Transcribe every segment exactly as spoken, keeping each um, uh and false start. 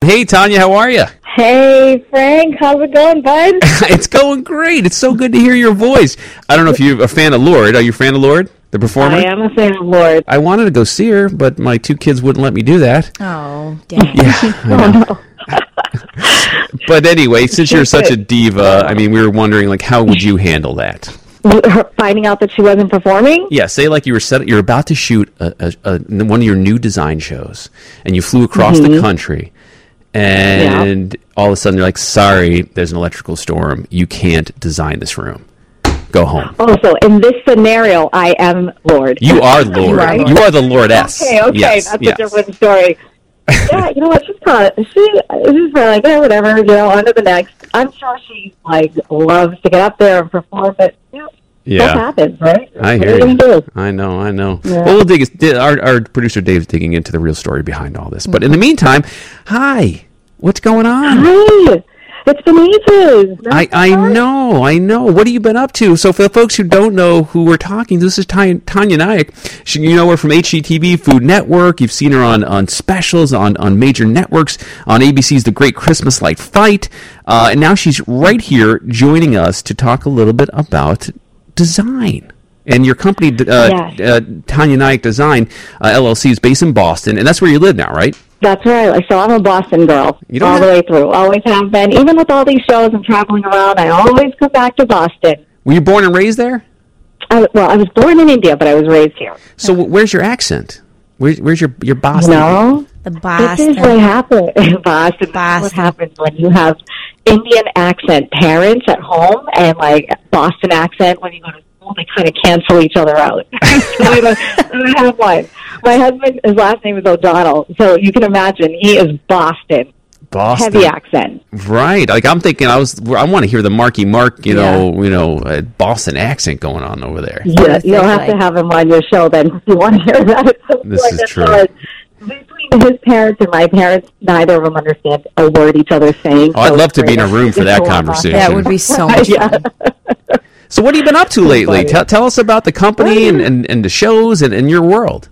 Hey, Tanya, how are you? Hey, Frank, how's it going, bud? It's going great. It's so good to hear your voice. I don't know if you're a fan of Lorde. Are you a fan of Lorde, the performer? I am a fan of Lorde. I wanted to go see her, but my two kids wouldn't let me do that. Oh, dang. Yeah, I know. But anyway, since you're such a diva, I mean, we were wondering, like, how would you handle that? Her finding out that she wasn't performing? Yeah, say like you were set, you're about to shoot a, a, a, one of your new design shows, and you flew across mm-hmm. the country, and yeah. all of a sudden you're like, sorry, there's an electrical storm. You can't design this room. Go home. Oh, so in this scenario, I am Lorde. You are Lorde. Right? You are the Lordess. Okay, okay, yes, that's yes. a different story. Yeah, you know what? She's probably, she, she's probably like, hey, whatever, you know, on to the next. I'm sure she, like, loves to get up there and perform, but, you know, yeah. that happens, right? I what hear you. Do? I know, I know. Yeah. Well, we'll dig, our, our producer Dave's digging into the real story behind all this. But in the meantime, hi. What's going on? Hi. It's been ages. I, I know, I know. What have you been up to? So for the folks who don't know who we're talking, this is Tanya, Tanya Nayek. She, you know her from H G T V, Food Network. You've seen her on, on specials, on, on major networks, on A B C's The Great Christmas Light Fight. Uh, and now she's right here joining us to talk a little bit about design. And your company, uh, yes. uh, Tanya Nayek Design, uh, L L C, is based in Boston. And that's where you live now, right? That's right. So I'm a Boston girl all have... the way through. Always have been. Even with all these shows and traveling around, I always come back to Boston. Were you born and raised there? I, well, I was born in India, but I was raised here. So where's your accent? Where's, where's your your Boston? No, the Boston. This is what happens. Boston. Boston. What happens when you have Indian accent parents at home and like Boston accent when you go to school? They kind of cancel each other out. So I, don't, I don't have one. My husband, his last name is O'Donnell, so you can imagine he is Boston. Boston. Heavy accent. Right. Like I'm thinking I was I want to hear the Marky Mark, you know, yeah. you know, uh, Boston accent going on over there. Yeah, you'll have like. to have him on your show then if you want to hear that. This like is true. Hard. Between his parents and my parents, neither of them understand a word each other's saying. Oh, so I'd love to be in a room for that conversation. That would be so much yeah. fun. So what have you been up to lately? Tell, tell us about the company and, and, and the shows and, and your world.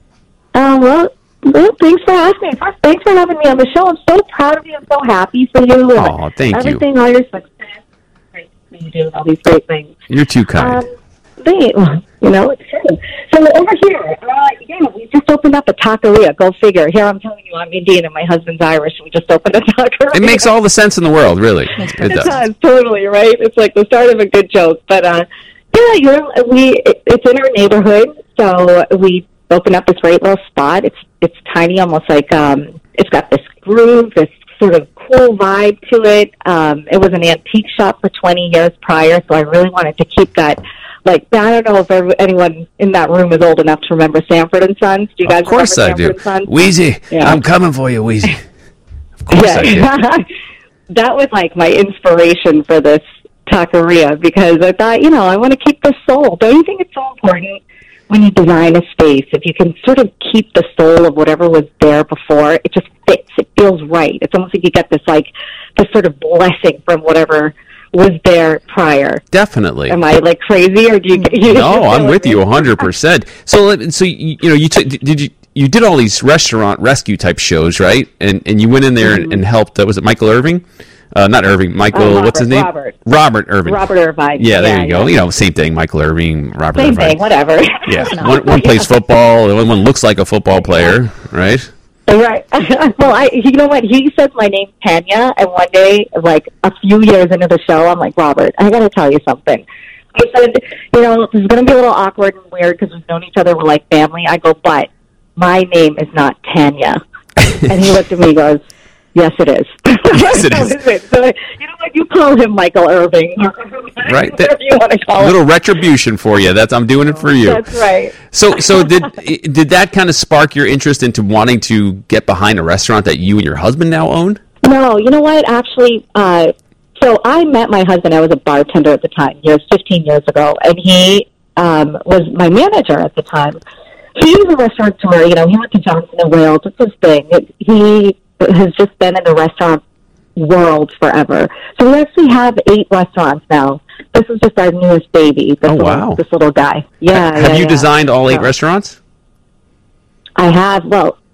Uh, well, well, thanks for asking. First, thanks for having me on the show. I'm so proud of you. I'm so happy for you. Oh, thank everything, you. All your success. Great for you doing all these great things. You're too kind. Um, they, you know, it's true. So over here, uh, yeah, we just opened up a taqueria. Go figure. Here I'm telling you, I'm Indian and my husband's Irish. We just opened a taqueria. It makes all the sense in the world, really. It, it does. does, totally, right? It's like the start of a good joke. But, uh, yeah, you know, we, it, it's in our neighborhood, so we opened up this great little spot. It's it's tiny, almost like, um, it's got this groove, this sort of cool vibe to it. Um, it was an antique shop for twenty years prior, so I really wanted to keep that. Like, I don't know if every, anyone in that room is old enough to remember Sanford and Sons. Do you guys of course remember I Sanford do. and Sons? Wheezy, yeah. I'm coming for you, Wheezy. Of course yeah. I do. That was like my inspiration for this taqueria because I thought, you know, I want to keep the soul. Don't you think it's so important when you design a space? If you can sort of keep the soul of whatever was there before, it just fits. It feels right. It's almost like you get this like this sort of blessing from whatever was there prior. Definitely. Am I like crazy, or do you? you no, I'm with you one hundred percent. So, so you, you know, you t- did you you did all these restaurant rescue type shows, right? And and you went in there mm-hmm. and, and helped. Uh, was it Michael Irving? Uh, not Irving. Michael. Uh, Robert, what's his name? Robert. Robert Irving. Robert Irvine. Yeah, there yeah, you go. Yeah. You know, same thing. Michael Irving, Robert same Irvine. Same thing. Whatever. Yeah. one, one plays football. The other one looks like a football player, right? Right. Well, I, you know what? He says my name's Tanya, and one day, like a few years into the show, I'm like, Robert, I got to tell you something. I said, you know, this is going to be a little awkward and weird because we've known each other, we're like family. I go, but my name is not Tanya. And he looked at me and goes, yes, it is. Yes, it is. So, you know what? You call him Michael Irving. Right. Whatever you want to call a little him. retribution for you. That's I'm doing it for you. That's right. So, so did did that kind of spark your interest into wanting to get behind a restaurant that you and your husband now own? No, you know what? Actually, uh, so I met my husband. I was a bartender at the time, years fifteen years ago, and he um, was my manager at the time. He was a restaurateur. You know, he went to Johnson and Wales. It's his thing. It, he has just been in the restaurant world forever. So we actually have eight restaurants now. This is just our newest baby. This oh, little, wow. This little guy. Yeah. Have yeah, you yeah. designed all eight so, restaurants? I have. Well,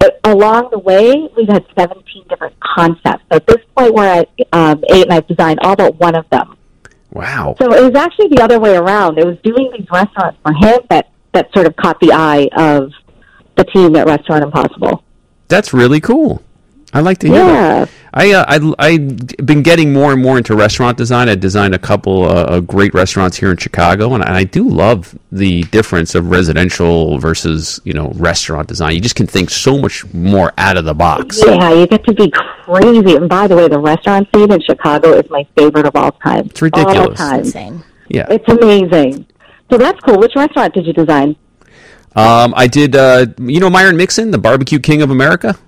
but along the way, we've had seventeen different concepts. So at this point, we're at um, eight, and I've designed all but one of them. Wow. So it was actually the other way around. It was doing these restaurants for him that, that sort of caught the eye of the team at Restaurant Impossible. That's really cool. I like to hear Yeah. that. I, uh, I, I've been getting more and more into restaurant design. I designed a couple uh, great restaurants here in Chicago, and I do love the difference of residential versus, you know, restaurant design. You just can think so much more out of the box. Yeah, you get to be crazy. And by the way, the restaurant scene in Chicago is my favorite of all time. It's ridiculous. All time. Insane. Yeah. It's amazing. So that's cool. Which restaurant did you design? Um, I did, uh, you know, Myron Mixon, the barbecue king of America?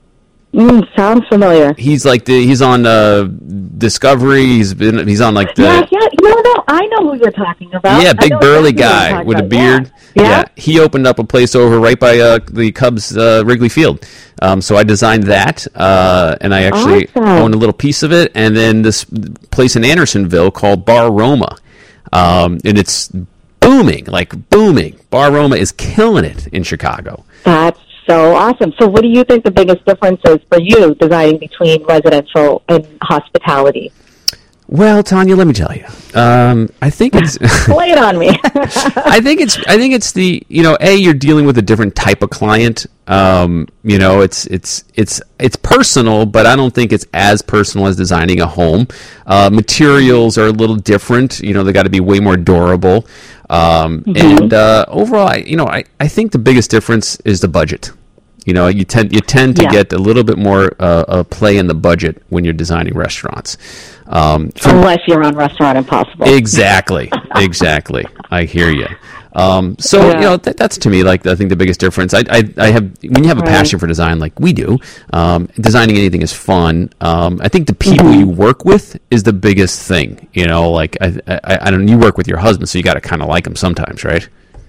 Mm, sounds familiar. He's like the, he's on uh, Discovery. He's been, he's on like the... Yeah, yeah. You know, no, I know who you're talking about. Yeah, I big know burly exactly who you're guy talking with a about. beard. Yeah. Yeah. Yeah. He opened up a place over right by uh, the Cubs uh, Wrigley Field. Um, so I designed that, uh, and I actually Awesome. own a little piece of it. And then this place in Andersonville called Bar Roma, um, and it's booming, like booming. Bar Roma is killing it in Chicago. That's so awesome. So what do you think the biggest difference is for you designing between residential and hospitality? Well, Tanya, let me tell you. Um, I think it's Lay it on me. I think it's I think it's the you know a you're dealing with a different type of client. Um, you know, it's it's it's it's personal, but I don't think it's as personal as designing a home. Uh, materials are a little different. You know, they got to be way more durable. Um, Mm-hmm. And uh, overall, I, you know, I, I think the biggest difference is the budget. You know, you tend you tend to Yeah. get a little bit more uh, uh, play in the budget when you're designing restaurants. Um, from- Unless you're on Restaurant Impossible. Exactly, exactly. I hear you. Um, so Yeah. you know th- that's to me like I think the biggest difference. I, I, I have when you have a Right. passion for design like we do, um, designing anything is fun. Um, I think the people Mm-hmm. you work with is the biggest thing. You know, like I, I, I don't. You work with your husband, so you got to kind of like him sometimes, right?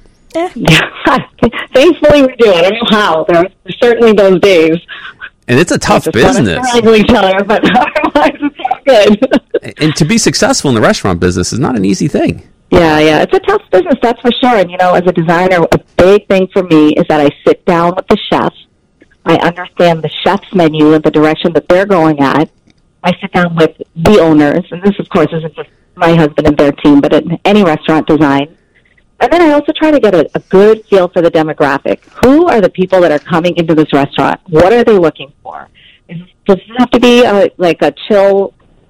Thankfully we do. I don't know how. There are certainly those days. And it's a tough Just wanna business. strangle each other, but otherwise it's all good. And to be successful in the restaurant business is not an easy thing. Yeah, yeah. It's a tough business, that's for sure. And, you know, as a designer, a big thing for me is that I sit down with the chef. I understand the chef's menu and the direction that they're going at. I sit down with the owners, and this, of course, isn't just my husband and their team, but in any restaurant design. And then I also try to get a, a good feel for the demographic. Who are the people that are coming into this restaurant? What are they looking for? Is, does it have to be a, like a chill,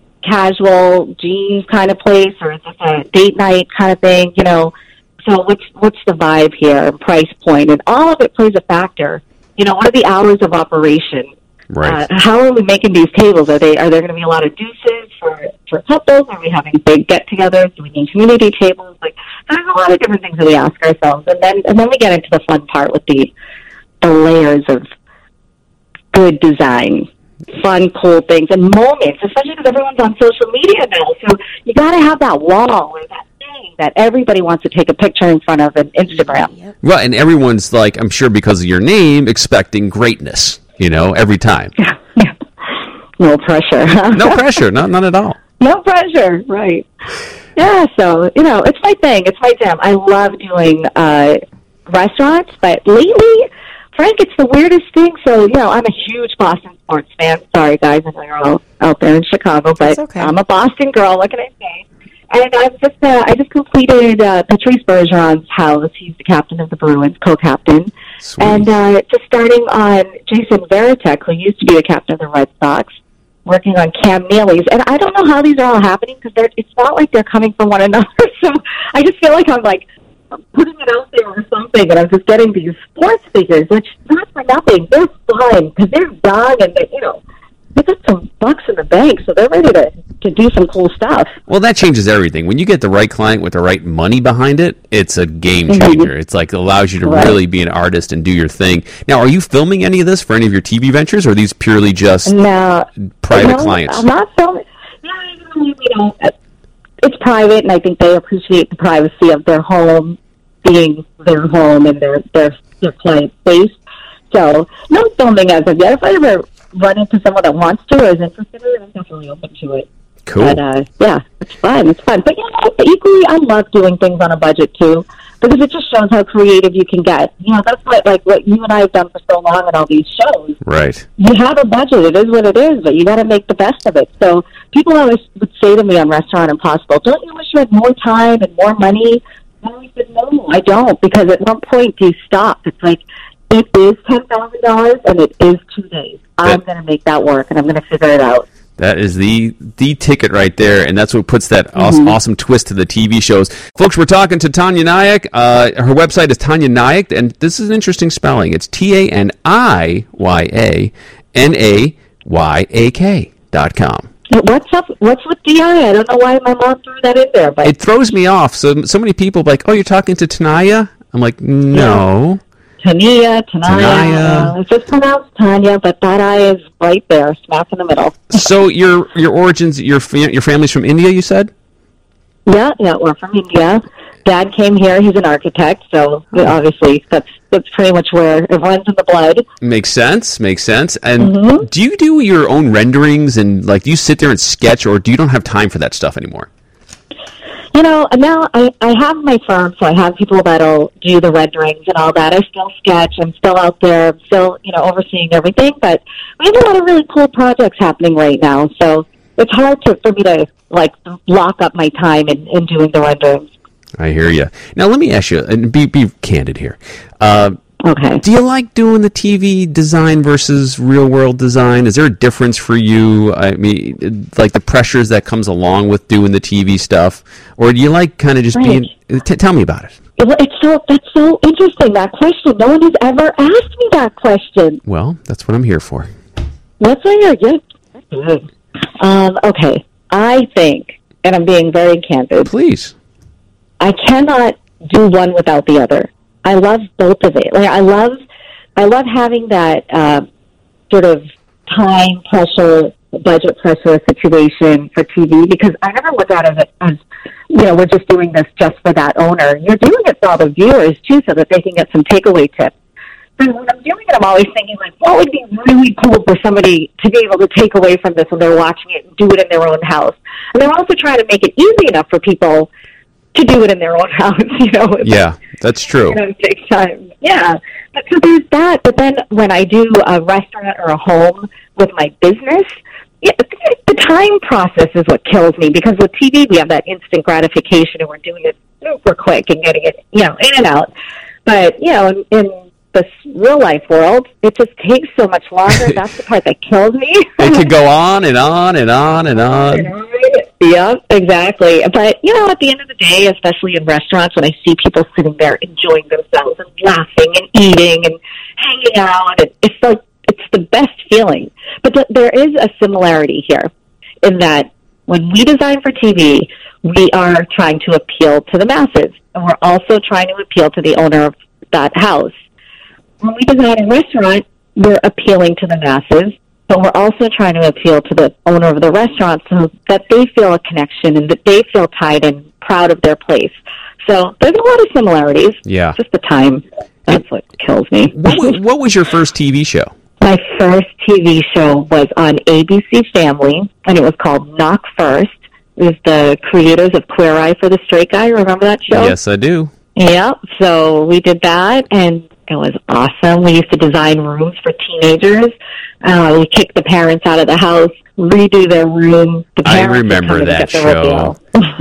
casual jeans kind of place, or is this a date night kind of thing? You know, so what's what's the vibe here? Price point, and all of it plays a factor. You know, what are the hours of operation? Right. Uh, how are we making these tables? Are they are there going to be a lot of deuces for for couples? Are we having big get-togethers? Do we need community tables? Like, there's a lot of different things that we ask ourselves, and then and then we get into the fun part with the the layers of good design, fun, cool things, and moments. Especially because everyone's on social media now, so you got to have that wall or that thing that everybody wants to take a picture in front of an Instagram. Yep. Well, and everyone's like, I'm sure because of your name, expecting greatness. You know, every time. Yeah. No pressure. No pressure, not none at all. No pressure, right. Yeah, so, you know, it's my thing. It's my jam. I love doing uh, restaurants, but lately, Frank, it's the weirdest thing. So, you know, I'm a huge Boston sports fan. Sorry, guys, I know you're all out there in Chicago, but It's okay. I'm a Boston girl. What can I say? And I've just, uh, I just completed uh, Patrice Bergeron's house. He's the captain of the Bruins, co-captain. Sweet. And uh, just starting on Jason Varitek, who used to be the captain of the Red Sox, working on Cam Neely's. And I don't know how these are all happening because it's not like they're coming from one another. So I just feel like I'm like putting it out there or something, and I'm just getting these sports figures, which not for nothing. They're fun because they're young and they, you know, they got some bucks in the bank, so they're ready to, to do some cool stuff. Well, that changes everything. When you get the right client with the right money behind it, it's a game changer. It's like it allows you to Right. really be an artist and do your thing. Now, are you filming any of this for any of your T V ventures, or are these purely just Now, private no, clients? I'm not filming. Yeah, you know, it's private, and I think they appreciate the privacy of their home being their home and their their their client space. So, no filming as of yet. If I ever run into someone that wants to or is interested in it, I'm definitely open to it. Cool. But uh, yeah, it's fun. It's fun. But you know, equally, I love doing things on a budget too. because it just shows how creative you can get. You know, that's what like what you and I have done for so long in all these shows. Right. You have a budget; it is what it is, but you got to make the best of it. So people always would say to me on Restaurant Impossible, "Don't you wish you had more time and more money?" And I said, "No, I don't," because at one point you stop. It's like it is ten thousand dollars and it is two days. I'm going to make that work, and I'm going to figure it out. That is the the ticket right there, and that's what puts that mm-hmm. awesome, awesome twist to the T V shows. Folks, we're talking to Tanya Nayak. Uh, her website is Tanya Nayak, and this is an interesting spelling. It's T A N I Y A N A Y A K dot com. What's up? What's with D I? I don't know why my mom threw that in there. But it throws me off. So so many people are like, oh, you're talking to Tanaya? I'm like, no. Yeah. Tania, Tanaya. Uh, it's just pronounced Tanya, but that I is right there, smack in the middle. So your your origins, your your family's from India, you said? Yeah, yeah, we're from India. Dad came here. He's an architect, so obviously that's that's pretty much where it runs in the blood. Makes sense. Makes sense. And mm-hmm. do you do your own renderings and like do you sit there and sketch, or do you don't have time for that stuff anymore? You know, now I, I have my firm, so I have people that'll do the renderings and all that. I still sketch. I'm still out there. I'm still, you know, overseeing everything. But we have a lot of really cool projects happening right now. So it's hard to, for me to, like, lock up my time in, in doing the renderings. I hear you. Now, let me ask you, and be, be candid here. Uh, Okay. Do you like doing the T V design versus real world design? Is there a difference for you? I mean, like the pressures that comes along with doing the T V stuff, or do you like kind of just right. being? T- tell me about it. It's so that's so interesting, that question. No one has ever asked me that question. Well, that's what I'm here for. That's why you're good. Um, okay, I think, and I'm being very candid. Please. I cannot do one without the other. I love both of it. Like I love, I love having that uh, sort of time pressure, budget pressure situation for T V because I never look at it as, as, you know, we're just doing this just for that owner. You're doing it for all the viewers too, so that they can get some takeaway tips. So when I'm doing it, I'm always thinking like, what would be really cool for somebody to be able to take away from this when they're watching it and do it in their own house. And they're also trying to make it easy enough for people to do it in their own house, you know. Yeah, that's true. You know, it takes time. Yeah. But so there's that. But then when I do a restaurant or a home with my business, yeah, the time process is what kills me because with T V we have that instant gratification and we're doing it super quick and getting it, you know, in and out. But, you know, in, in the real life world, it just takes so much longer. That's the part that kills me. It could go on and on and on and on. Yeah, exactly. But, you know, at the end of the day, especially in restaurants, when I see people sitting there enjoying themselves and laughing and eating and hanging out, and it's like, it's the best feeling. But th- there is a similarity here in that when we design for T V, we are trying to appeal to the masses. And we're also trying to appeal to the owner of that house. When we design a restaurant, we're appealing to the masses. But we're also trying to appeal to the owner of the restaurant so that they feel a connection and that they feel tied and proud of their place. So there's a lot of similarities. Yeah. Just the time. That's what kills me. What was, what was your first T V show? My first T V show was on A B C Family, and it was called Knock First. It was the creators of Queer Eye for the Straight Guy. Remember that show? Yes, I do. Yeah. So we did that, and it was awesome. We used to design rooms for teenagers. Uh, we kicked the parents out of the house, redo their room. The I remember that show.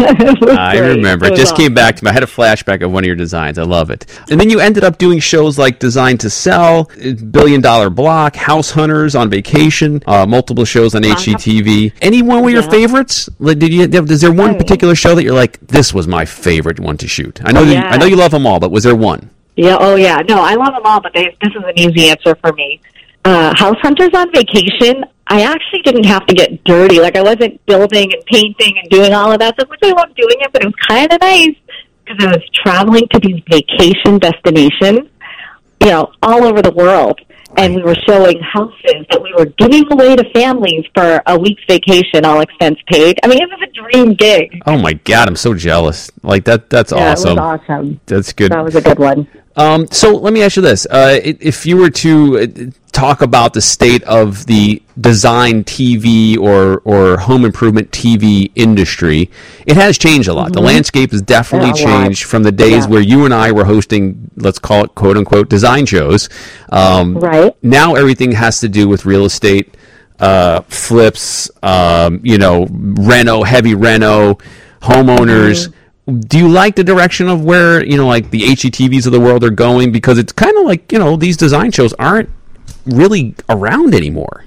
I remember. It, it just awesome. Came back to me. I had a flashback of one of your designs. I love it. And then you ended up doing shows like Design to Sell, Billion Dollar Block, House Hunters, On Vacation, uh, multiple shows on H G T V. Any one were your yeah. favorites? Like, did you? Is there one particular show that you're like, this was my favorite one to shoot? I know. Yeah. That, I know you love them all, but was there one? Yeah. Oh, yeah. No, I love them all, but they, this is an easy answer for me. Uh, House Hunters on Vacation, I actually didn't have to get dirty. Like, I wasn't building and painting and doing all of that stuff, which I loved doing it, but it was kind of nice because I was traveling to these vacation destinations, you know, all over the world. And we were showing houses that we were giving away to families for a week's vacation, all expense paid. I mean, it was a dream gig. Oh, my God. I'm so jealous. Like, that. that's yeah, awesome. Yeah, it was awesome. That's good. That was a good one. Um, so let me ask you this: uh, if you were to talk about the state of the design T V or or home improvement T V industry, it has changed a lot. Mm-hmm. The landscape has definitely yeah, changed from the days yeah. where you and I were hosting, let's call it quote unquote design shows. Um, right now, everything has to do with real estate, uh, flips, um, you know, reno, heavy reno, homeowners. Mm-hmm. Do you like the direction of where, you know, like the H G T Vs of the world are going? Because it's kind of like, you know, these design shows aren't really around anymore.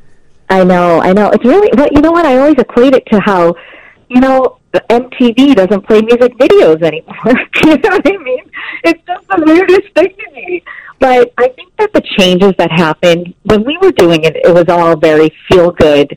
I know, I know. It's really, but you know what? I always equate it to how, you know, M T V doesn't play music videos anymore. You know what I mean? It's just the weirdest thing to me. But I think that the changes that happened, when we were doing it, it was all very feel-good,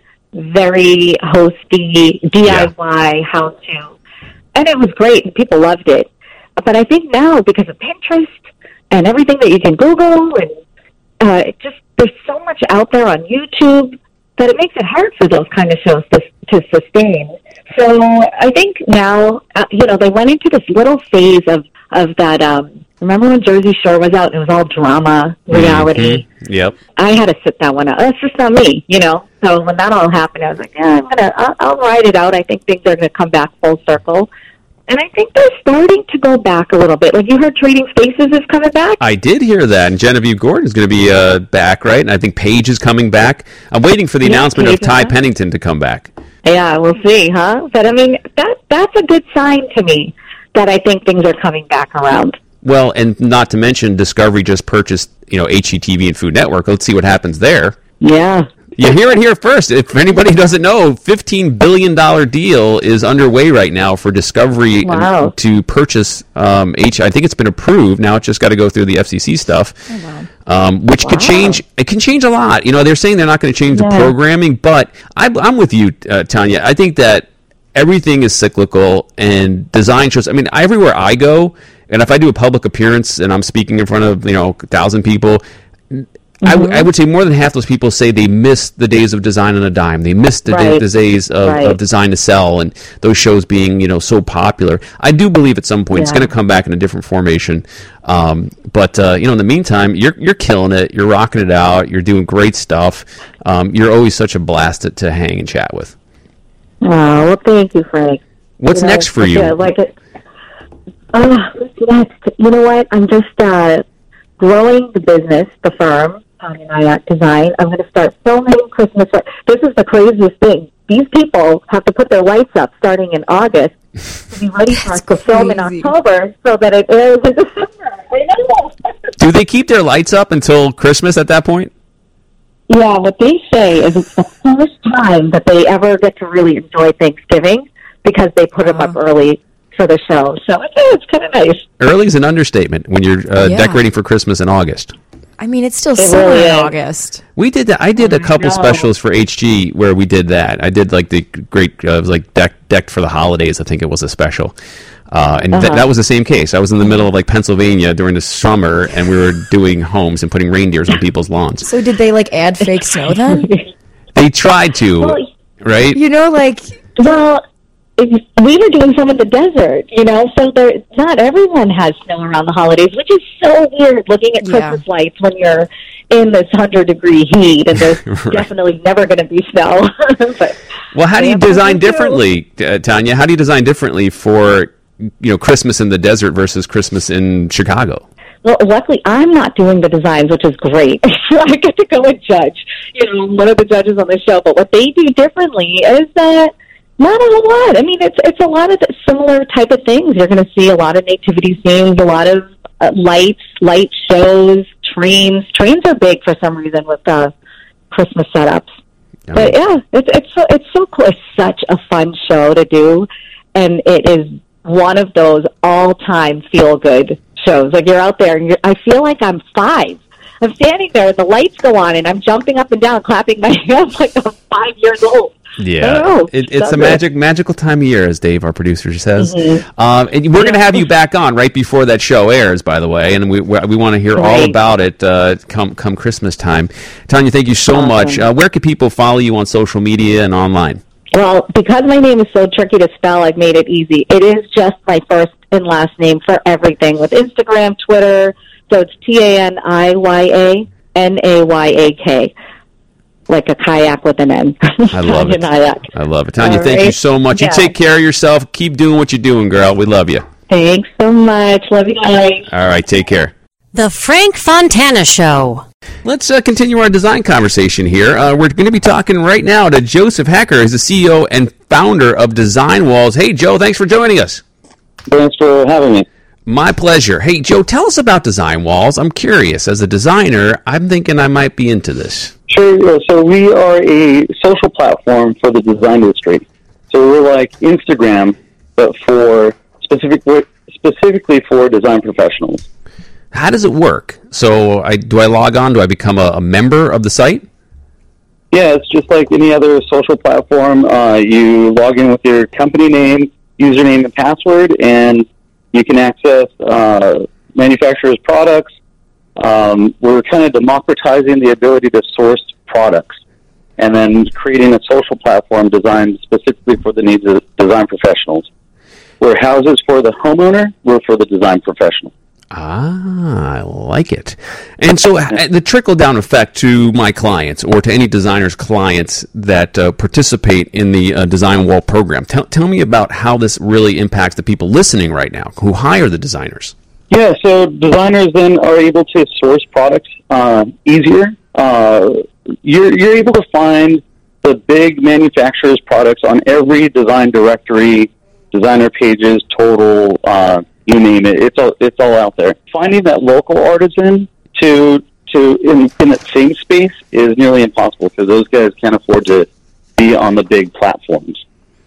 very hosty, D I Y, yeah. how-to. And it was great, and people loved it. But I think now, because of Pinterest and everything that you can Google, and uh, it just there's so much out there on YouTube that it makes it hard for those kind of shows to, to sustain. So I think now, uh, you know, they went into this little phase of, of that, um, remember when Jersey Shore was out and it was all drama, reality? Mm-hmm. Yep. I had to sit that one out. That's just not me, you know? So when that all happened, I was like, yeah, I'm gonna, I'll, I'll ride it out. I think things are going to come back full circle. And I think they're starting to go back a little bit. Like, you heard Trading Spaces is coming back? I did hear that. And Genevieve Gordon is going to be uh, back, right? And I think Paige is coming back. I'm waiting for the yeah, announcement Paige of Ty Pennington to come back. Yeah, we'll see, huh? But, I mean, that that's a good sign to me that I think things are coming back around. Well, and not to mention, Discovery just purchased, you know, H G T V and Food Network. Let's see what happens there. Yeah. You hear it here first. If anybody doesn't know, fifteen billion dollars deal is underway right now for Discovery wow. to purchase um, H. I think it's been approved. Now it's just got to go through the F C C stuff, oh, wow. um, which wow. could change. It can change a lot. You know, they're saying they're not going to change yeah. the programming, but I, I'm with you, uh, Tanya. I think that everything is cyclical, and design shows. I mean, everywhere I go, and if I do a public appearance and I'm speaking in front of, you know, a thousand people, I, w- I would say more than half those people say they miss the days of Design on a Dime. They miss the, right. da- the days of, right. of Design to Sell and those shows being, you know, so popular. I do believe at some point yeah. it's going to come back in a different formation. Um, but, uh, you know, in the meantime, you're you're killing it. You're rocking it out. You're doing great stuff. Um, you're always such a blast to, to hang and chat with. Oh, well, thank you, Frank. What's you next know, for you? Yeah, like it. Uh, what's next? You know what? I'm just uh, growing the business, the firm. Tanya Nyack Design. I'm going to start filming Christmas. This is the craziest thing. These people have to put their lights up starting in August to be ready for us to film in October so that it airs in December. I know. Do they keep their lights up until Christmas at that point? Yeah, what they say is it's the first time that they ever get to really enjoy Thanksgiving because they put them uh, up early for the show. So it's, it's kind of nice. Early is an understatement when you're uh, yeah. decorating for Christmas in August. I mean, it's still it summer really in August. We did that. I did a couple no. specials for H G where we did that. I did like the great, uh, like deck, decked for the holidays. I think it was a special, uh, and uh-huh. th- that was the same case. I was in the middle of like Pennsylvania during the summer, and we were doing homes and putting reindeers on people's lawns. So did they like add fake snow then? They tried to, well, right? You know, like well. We were doing some in the desert, you know, so there, not everyone has snow around the holidays, which is so weird looking at yeah. Christmas lights when you're in this one hundred degree heat and there's right. definitely never going to be snow. But, well, how do you design differently, uh, Tanya? How do you design differently for, you know, Christmas in the desert versus Christmas in Chicago? Well, luckily, I'm not doing the designs, which is great. I get to go and judge, you know, one of the judges on the show. But what they do differently is that not a whole lot. I mean, it's it's a lot of the similar type of things. You're going to see a lot of nativity scenes, a lot of uh, lights, light shows, trains. Trains are big for some reason with uh, Christmas setups. Oh. But yeah, it's it's so it's so cool. It's such a fun show to do, and it is one of those all-time feel-good shows. Like you're out there, and you're, I feel like I'm five. I'm standing there, and the lights go on, and I'm jumping up and down, clapping my hands like I'm five years old. Yeah, it, it's a magic, magical time of year, as Dave, our producer, says. Mm-hmm. Um, and we're going to have you back on right before that show airs, by the way, and we we, we want to hear right. all about it uh, come come Christmas time. Tanya, thank you so awesome. much. Uh, where can people follow you on social media and online? Well, because my name is so tricky to spell, I've made it easy. It is just my first and last name for everything with Instagram, Twitter, So it's T A N I Y A N A Y A K, like a kayak with an N. I love it. Tanya I love it. Tanya, All thank right. you so much. Yeah. You take care of yourself. Keep doing what you're doing, girl. We love you. Thanks so much. Love you guys. All right, take care. The Frank Fontana Show. Let's uh, continue our design conversation here. Uh, we're going to be talking right now to Joseph Hecker, who's the C E O and founder of Design Walls. Hey, Joe, thanks for joining us. Thanks for having me. My pleasure. Hey, Joe, tell us about Design Walls. I'm curious. As a designer, I'm thinking I might be into this. Sure. yeah, So we are a social platform for the design industry. So we're like Instagram, but for specific, specifically for design professionals. How does it work? So I, do I log on? Do I become a, a member of the site? Yeah, it's just like any other social platform. Uh, you log in with your company name, username, and password, and you can access uh, manufacturers' products. Um, we're kind of democratizing the ability to source products and then creating a social platform designed specifically for the needs of design professionals. We're houses for the homeowner, we're for the design professional. Ah, I like it. And so uh, the trickle-down effect to my clients or to any designer's clients that uh, participate in the uh, Design Wall program. Tell, tell me about how this really impacts the people listening right now who hire the designers. Yeah, so designers then are able to source products uh, easier. Uh, you're, you're able to find the big manufacturers' products on every design directory, designer pages, Total, uh, you name it. It's all, it's all out there. Finding that local artisan to to in, in that same space is nearly impossible because those guys can't afford to be on the big platforms.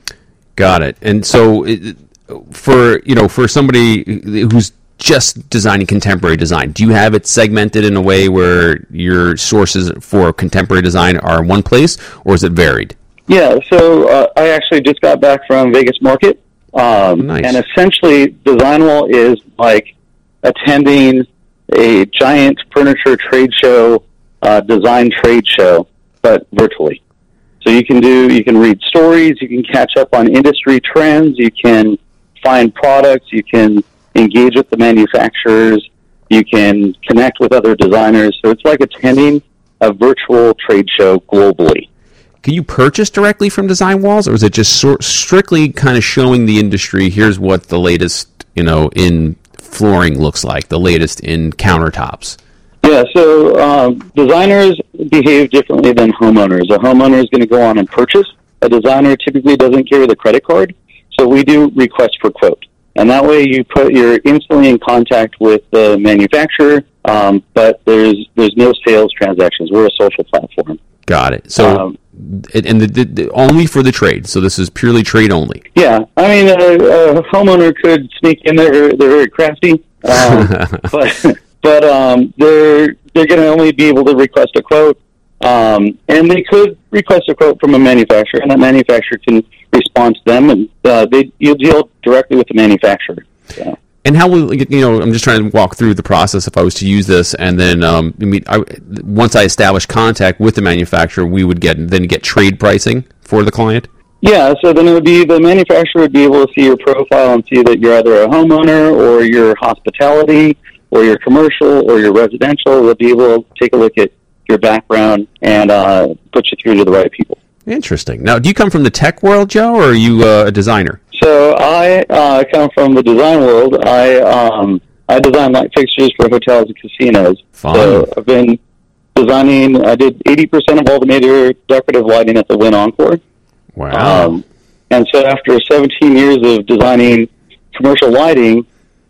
Got it. And so it, for, you know, for somebody who's just designing contemporary design, do you have it segmented in a way where your sources for contemporary design are in one place, or is it varied? Yeah, so uh, I actually just got back from Vegas Market. Um, Nice. And essentially, Design Wall is like attending a giant furniture trade show, uh, design trade show, but virtually. So you can do, you can read stories, you can catch up on industry trends, you can find products, you can engage with the manufacturers, you can connect with other designers. So it's like attending a virtual trade show globally. Can you purchase directly from Design Walls, or is it just sort, strictly kind of showing the industry, here's what the latest, you know, in flooring looks like, the latest in countertops? Yeah, so um, designers behave differently than homeowners. A homeowner is going to go on and purchase. A designer typically doesn't carry the credit card, so we do request for quote. And that way you put, you're instantly in contact with the manufacturer, um, but there's there's no sales transactions. We're a social platform. Got it. So, Um, and the, the, the, only for the trade. So this is purely trade only. Yeah, I mean, a, a homeowner could sneak in there. They're very crafty, um, but but um, they're they're going to only be able to request a quote, um, and they could request a quote from a manufacturer, and that manufacturer can respond to them, and uh, they you deal directly with the manufacturer. So. And how will, you know, I'm just trying to walk through the process if I was to use this, and then um, I mean, I, once I establish contact with the manufacturer, we would get then get trade pricing for the client? Yeah, so then it would be the manufacturer would be able to see your profile and see that you're either a homeowner or you're hospitality or you're commercial or you're residential. They'll be able to take a look at your background and uh, put you through to the right people. Interesting. Now, do you come from the tech world, Joe, or are you uh, a designer? So I uh, come from the design world. I um, I design light fixtures for hotels and casinos. Fun. So I've been designing. I did eighty percent of all the major decorative lighting at the Wynn Encore. Wow. Um, and so after seventeen years of designing commercial lighting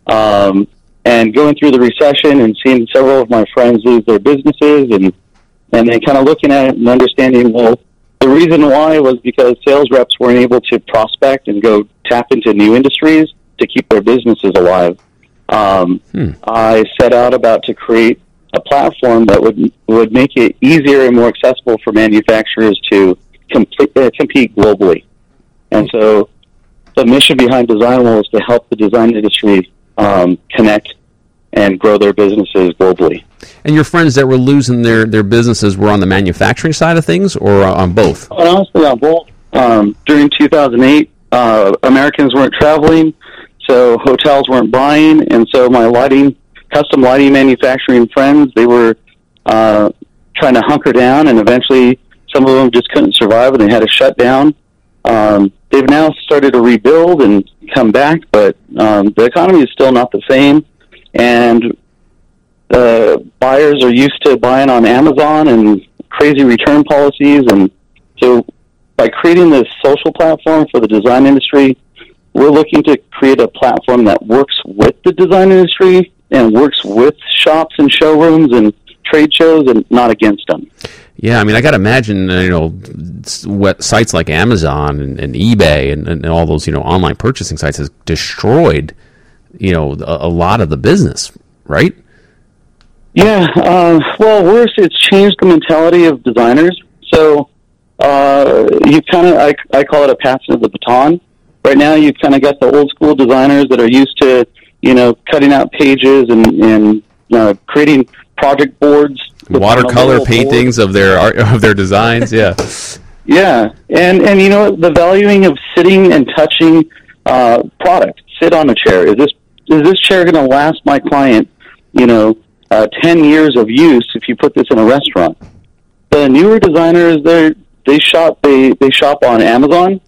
um, and going through the recession and seeing several of my friends lose their businesses and and then kind of looking at it and understanding, well, the reason why was because sales reps weren't able to prospect and go tap into new industries to keep their businesses alive. Um, hmm. I set out about to create a platform that would would make it easier and more accessible for manufacturers to complete, uh, compete globally. And so the mission behind Design Wall is to help the design industry um, connect and grow their businesses globally. And your friends that were losing their, their businesses were on the manufacturing side of things or on both? Well, honestly, on both. Um, during two thousand eight, uh, Americans weren't traveling, so hotels weren't buying, and so my lighting custom lighting manufacturing friends. They were uh, trying to hunker down, and eventually some of them just couldn't survive, and they had to shut down. Um, they've now started to rebuild and come back, but um, the economy is still not the same, and uh, buyers are used to buying on Amazon and crazy return policies. And so by creating this social platform for the design industry, we're looking to create a platform that works with the design industry and works with shops and showrooms and trade shows and not against them. Yeah, I mean, I got to imagine, uh, you know, what sites like Amazon and, and eBay and, and all those, you know, online purchasing sites has destroyed, you know, a, a lot of the business, right? Yeah, uh, well, worse, it's changed the mentality of designers. So uh, you kind of, I, I call it a passing of the baton. Right now, you've kind of got the old school designers that are used to, you know, cutting out pages and, and uh, creating project boards. Watercolor paintings board. of their art, of their designs, yeah. Yeah, and, and you know, the valuing of sitting and touching uh, product. Sit on a chair. Is this is this chair going to last my client, you know, uh, ten years of use if you put this in a restaurant? The newer designers, they they shop they, they shop on Amazon.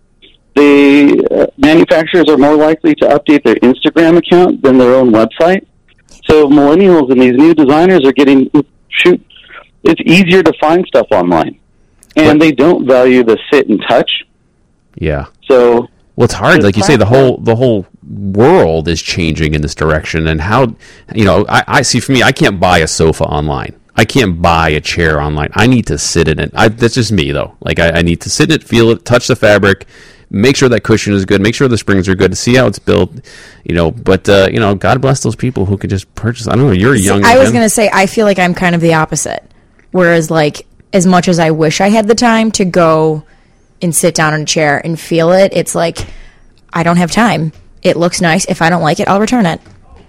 The uh, manufacturers are more likely to update their Instagram account than their own website. So millennials and these new designers are getting shoot. It's easier to find stuff online, and they don't value the sit and touch. Yeah. So well, it's hard. Like you say, the whole the whole world is changing in this direction, and how you know I, I see. For me, I can't buy a sofa online. I can't buy a chair online. I need to sit in it. I, that's just me, though. Like I, I need to sit in it, feel it, touch the fabric. Make sure that cushion is good. Make sure the springs are good to see how it's built. You know, but uh, you know, God bless those people who could just purchase. I don't know. You're See, young. I was Jim. going to say I feel like I'm kind of the opposite. Whereas, like, as much as I wish I had the time to go and sit down in a chair and feel it, it's like I don't have time. It looks nice. If I don't like it, I'll return it.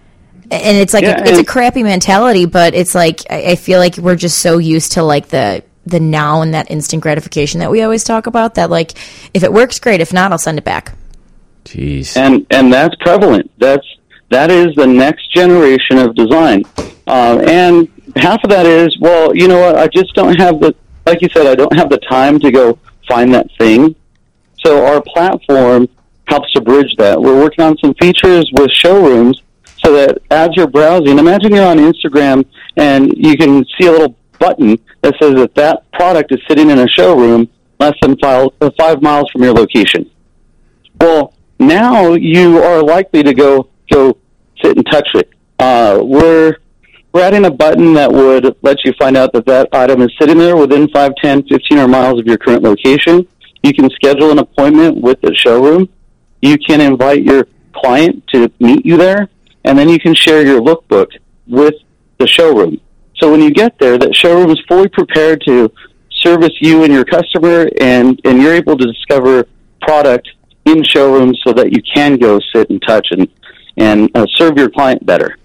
And it's like yeah, a, it's a crappy mentality, but it's like I, I feel like we're just so used to like the. the now and that instant gratification that we always talk about, that like if it works, great. If not, I'll send it back. Jeez. And and that's prevalent. That's that is the next generation of design. Uh, and half of that is, well, you know what, I just don't have the, like you said, I don't have the time to go find that thing. So our platform helps to bridge that. We're working on some features with showrooms so that as you're browsing, imagine you're on Instagram and you can see a little button that says that that product is sitting in a showroom less than five, five miles from your location. Well, now you are likely to go go sit and touch it. Uh, we're we're adding a button that would let you find out that that item is sitting there within five, ten, fifteen or miles of your current location. You can schedule an appointment with the showroom. You can invite your client to meet you there, and then you can share your lookbook with the showroom. So when you get there, that showroom is fully prepared to service you and your customer, and, and you're able to discover product in showrooms so that you can go sit and touch and, and uh, serve your client better.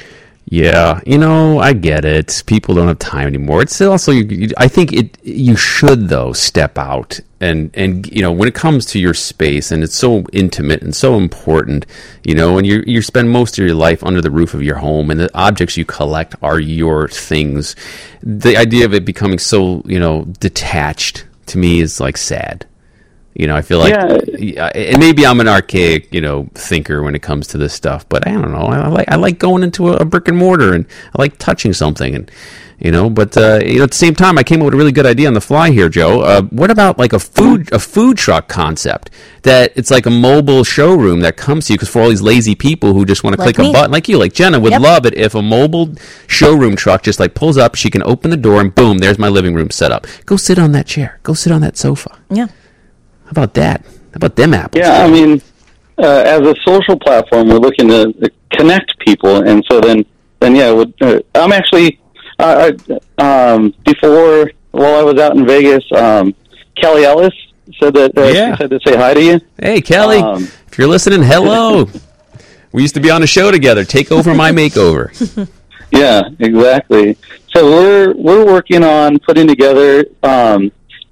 Yeah, you know, I get it. People don't have time anymore. It's also, you, you, I think it. You should though step out and and you know, when it comes to your space, and it's so intimate and so important, you know, and you you spend most of your life under the roof of your home, and the objects you collect are your things. The idea of it becoming so, you know, detached to me is like sad. You know, I feel like, yeah. And maybe I'm an archaic, you know, thinker when it comes to this stuff, but I don't know. I like I like going into a, a brick and mortar, and I like touching something, and you know. But uh, you know, at the same time, I came up with a really good idea on the fly here, Joe. Uh, what about like a food a food truck concept that it's like a mobile showroom that comes to you? Because for all these lazy people who just want to Like click me. a button, like you, like Jenna, would Yep. love it if a mobile showroom truck just like pulls up. She can open the door, and boom, there's my living room set up. Go sit on that chair. Go sit on that sofa. Yeah. How about that? How about them apples? Yeah, I mean, uh, as a social platform, we're looking to uh, connect people, and so then, then yeah, would, uh, I'm actually uh, I, um, before while I was out in Vegas, um, Kelly Ellis said that uh, Yeah. she said to say hi to you. Hey, Kelly, Um, if you're listening, hello. We used to be on a show together. Take over my makeover. Yeah, exactly. So we're we're working on putting together um,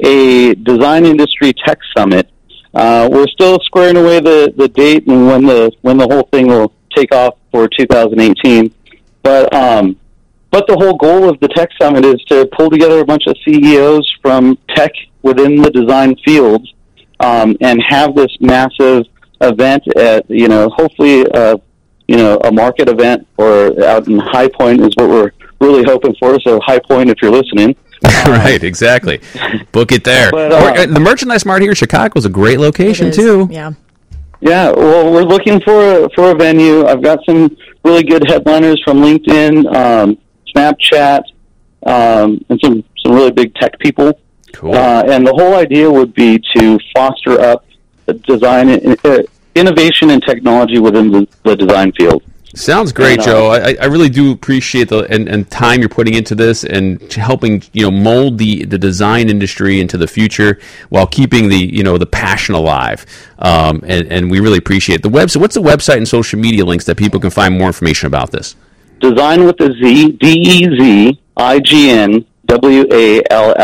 a design industry tech summit. Uh, we're still squaring away the, the date and when the when the whole thing will take off for two thousand eighteen. But um, but the whole goal of the Tech Summit is to pull together a bunch of C E Os from tech within the design fields um, and have this massive event at, you know, hopefully, uh, you know, a market event or out in High Point is what we're really hoping for. So High Point, if you're listening. Right, exactly. Book it there. But, uh, or, uh, the Merchandise Mart here in Chicago is a great location, It is, too. Yeah. Yeah, well, we're looking for a, for a venue. I've got some really good headliners from LinkedIn, um, Snapchat, um, and some, some really big tech people. Cool. Uh, and the whole idea would be to foster up the design, uh, innovation and technology within the, the design field. Sounds great, And, uh, Joe. I, I really do appreciate the and, and time you're putting into this and helping, you know, mold the, the design industry into the future while keeping the, you know, the passion alive. Um, and, and we really appreciate it. The website. What's the website and social media links that people can find more information about this? Design with a Z, D E Z I G N W A L L